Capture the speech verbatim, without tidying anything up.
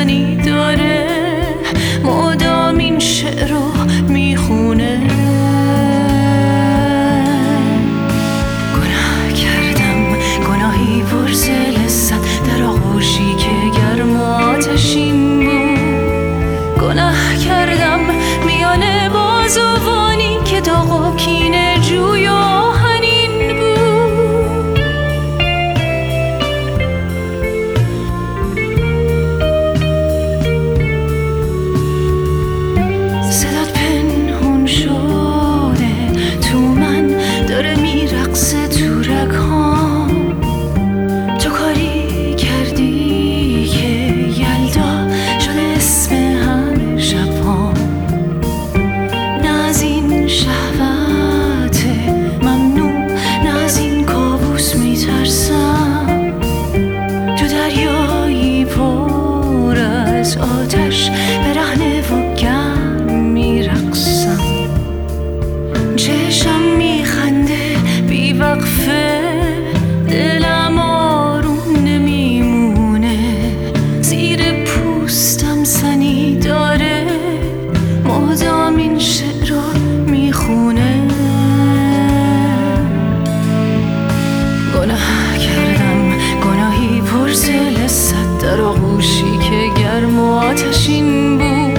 زنی داره مدام این شعر رو میخونه. گناه کردم گناهی پرز لذت در آغوشی که گرم و آتشین بود. گناه کردم میان بازوانی که داغ و کینه جوی و آهنین بود. صدات پنهون شده تو من داره میرقصه تو رگهام. تو کاری کردی که یلدا شده اسم همه شبهام. نه از این شهوت ممنوع نه از این کابوس میترسم. تو دریایی پر از آتش برهنه و گرم میرقصم. چشم میخنده بیوقفه دلم آروم نمیمونه. زیر پوستم زنی داره مدام این شعر رو میخونه. گناه کردم گناهی پرز لذت در آغوشی که گرم و آتشین بود.